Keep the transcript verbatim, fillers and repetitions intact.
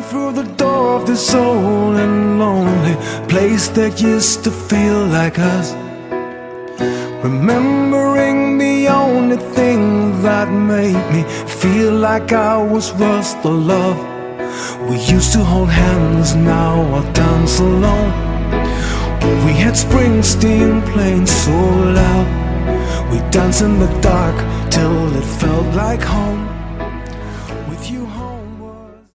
through the door of this old and lonely place that used to feel like us, remembering the only thing that made me feel like I was worth the love. We used to hold hands, now I dance alone. We had Springsteen playing so loud. We danced in the dark till it felt like home.